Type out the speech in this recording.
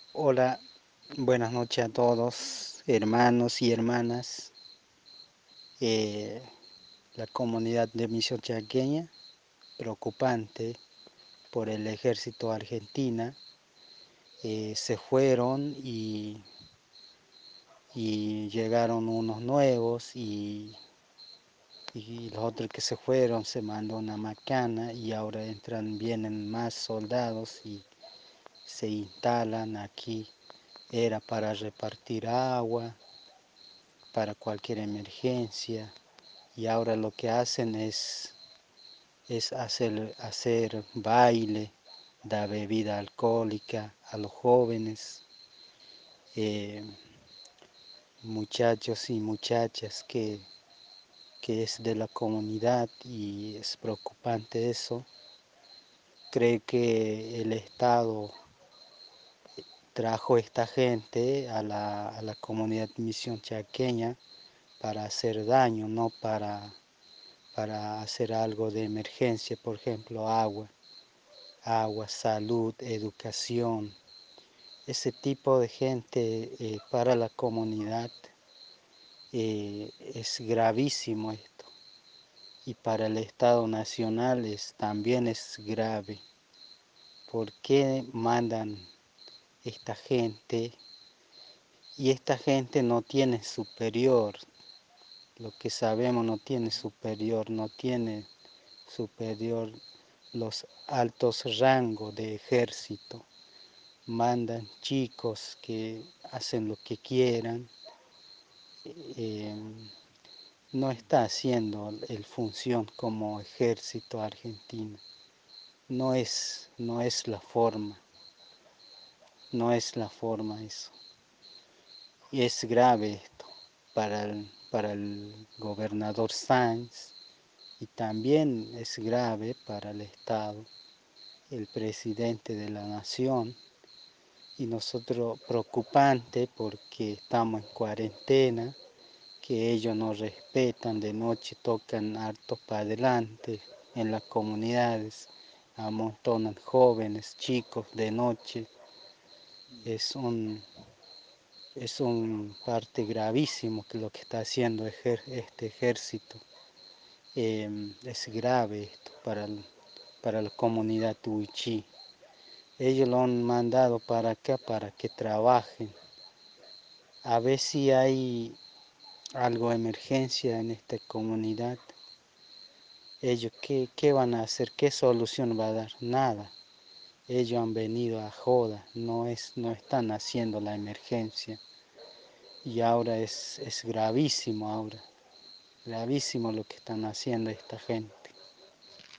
Hola, buenas noches a todos, hermanos y hermanas. Eh, la comunidad de Misión Chaqueña, preocupante por el ejército argentina, se fueron y llegaron unos nuevos y los otros que se fueron se mandó una macana y ahora vienen más soldados y se instalan aquí. Era para repartir agua, para cualquier emergencia y ahora lo que hacen es hacer baile, dar bebida alcohólica a los jóvenes, eh, muchachos y muchachas que es de la comunidad y es preocupante eso. Creo que el Estado trajo esta gente a la comunidad misión chaqueña para hacer daño, no para hacer algo de emergencia, por ejemplo, agua, salud, educación. Ese tipo de gente para la comunidad es gravísimo esto. Y para el Estado Nacional también es grave. ¿Por qué mandan esta gente? Y esta gente no tiene superior. Lo que sabemos no tiene superior, no tiene superior los altos rangos de ejército. Mandan chicos que hacen lo que quieran. eh, no está haciendo el función como ejército argentino. No es la forma, no es la forma eso. Y es grave esto para el gobernador Sáenz y también es grave para el Estado, el presidente de la nación. Y nosotros preocupante porque estamos en cuarentena, que ellos nos respetan, de noche tocan hartos para adelante en las comunidades, amontonan jóvenes, chicos de noche. Es un parte gravísimo que lo que está haciendo este ejército. Es grave esto para la comunidad Huichí. Ellos lo han mandado para acá para que trabajen. A ver si hay algo de emergencia en esta comunidad. Ellos, ¿qué van a hacer? ¿Qué solución va a dar? Nada. Ellos han venido a joda, no están haciendo la emergencia. Y ahora es gravísimo ahora. Gravísimo lo que están haciendo esta gente.